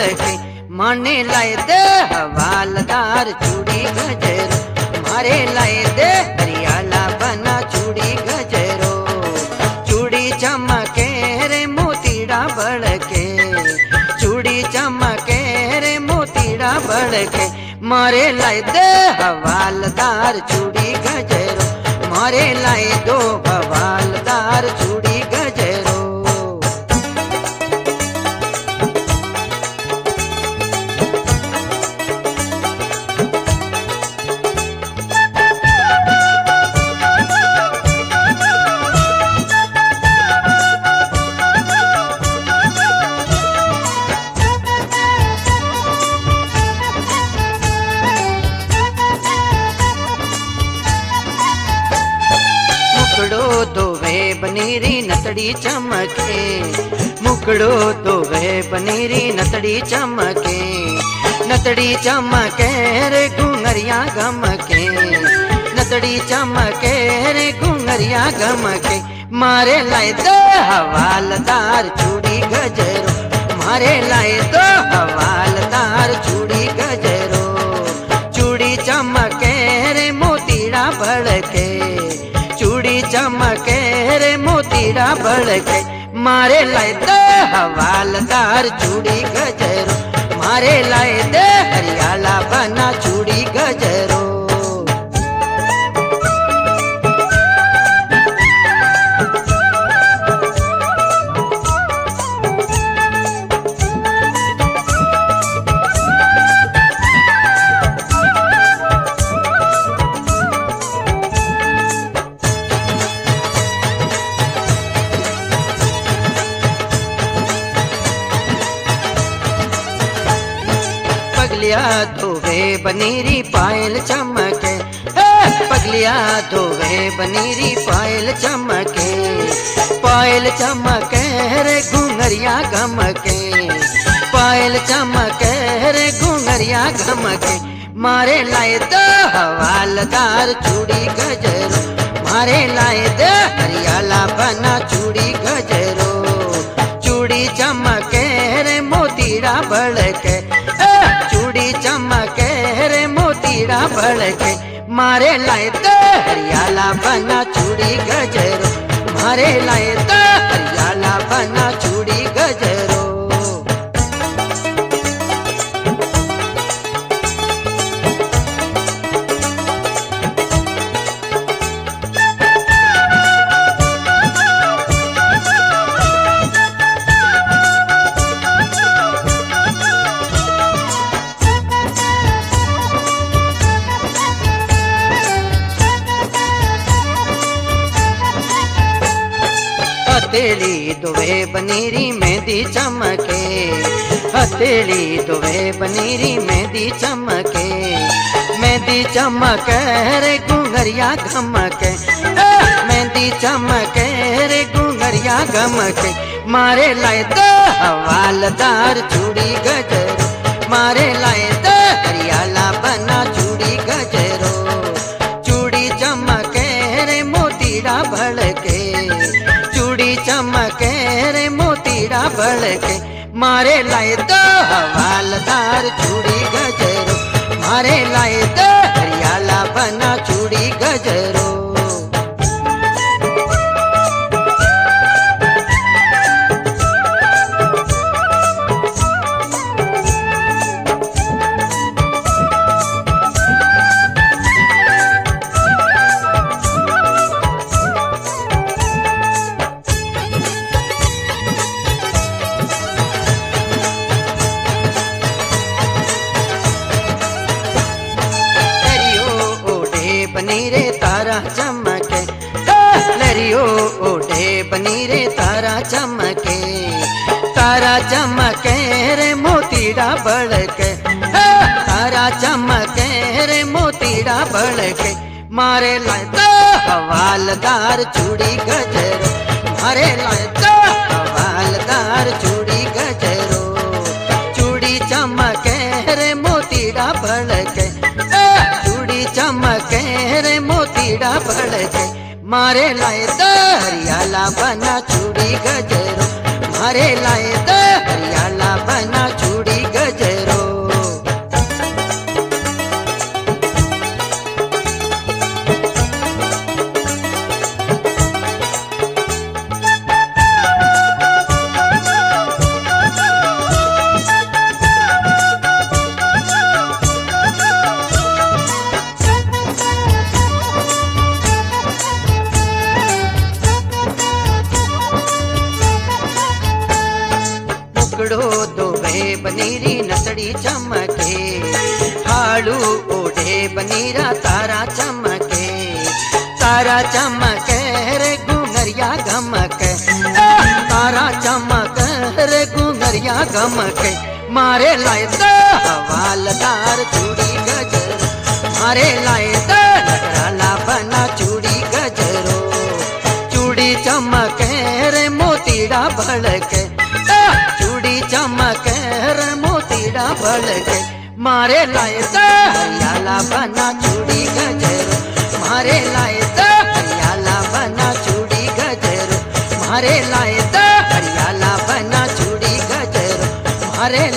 भड़के माने लाए दे हवालदार चूड़ी गजरो, मारे लाए दे हरियाला बना चूड़ी गजरो। चूड़ी चमके रे मोतीड़ा भड़के, चूड़ी चमके रे मोतीड़ा भड़के मारे लाए दे हवालदार चूड़ी गजरो, मारे लाए दो हवालदार चूड़ी गजरो। मुकड़ो दोवे बनीरी नतड़ी चमके, मुकड़ो दोवे बनीरी नतड़ी चमके, नतड़ी चमके रे घुंघरिया गमके, नतड़ी चमके रे घुंघरिया गमके मारे लाए दो हवालदार चूड़ी गजरो, मारे लाए दो हवालदार चूड़ी गजरो। चूड़ी चमके रे मोतीड़ा भड़के, चूड़ी चमके रे मोतीड़ा भड़के मारे लाए दे हवालदार चूड़ी गजरो, मारे लाए दे हरियाला बना चूड़ी गजरो। पगलिया धोवे बनीरी पायल चमके, पगलिया धोवे बनीरी पायल चमके, पायल चमके रे घुंघरिया गमके, पायल चमके रे घुंघरिया गमके मारे लाए दो हवालदार चूड़ी गजरो, मारे लाए दो हरियाला बना चूड़ी गजरो। चूड़ी चमके रे मोतीड़ा भड़के, चूड़ी चमके रे मोतीड़ा भड़के मारे लाए दो हरियाला बना चूड़ी गजरो, मारे लाए दो हरियाला बना चूड़ी गजरो। हथेली दोवे बनीरी मेहंदी चमके, हथेली दोवे बनीरी मेहंदी चमके, मेहंदी चमके रे घुंघरिया गमके, मेहंदी चमके रे घुंघरिया गमके मारे लाए दो हवालदार चूड़ी गजरो, मारे लाए दो हरियाला बना चूड़ी गजरो। चूड़ी चमके रे मोतीड़ा भड़के, चूड़ी चमके रे मोतीड़ा भड़के मारे लाए दो हवालदार चूड़ी गजरो, मारे लाए दो हरियाला बना चूड़ी गजरो। बनीरे तारा चमके, लरियो ओढ़े बनीरे तारा चमके, तारा चमके रे मोतीड़ा भड़के, तारा चमके रे मोतीड़ा भड़के मारे लाए दो हवालदार चूड़ी गजरो, मारे लाए दो हवालदार चूड़ी गजरो। चूड़ी चमके रे मोतीड़ा भड़के, चूड़ी चमके रे मोतीड़ा भड़के मारे लाए दो हरियाला बना चूड़ी गजरो, मारे लाए दो हरियाला बना चूड़ी गजरो। लंगड़ो दो भे बनीरी नसड़ी चमके, हाड़ू ओढ़े बनीरा तारा चमके, तारा चमके रे घुंघरिया गमके, तारा चमके रे घुंघरिया गमके, मारे लाए तो हवालदार चूड़ी गजरो, मारे लाए तो नगराला बना चूड़ी गजरो, चूड़ी चमके रे मोतीड़ा भड़के, चूड़ी चमके रे मोतीड़ा भड़के, मारे लाए तो हरियाला बना चूड़ी गजरो, मारे लाए तो हरियाला बना चूड़ी गजरो, मारे लाए तो हरियाला बना चूड़ी गजरो, मारे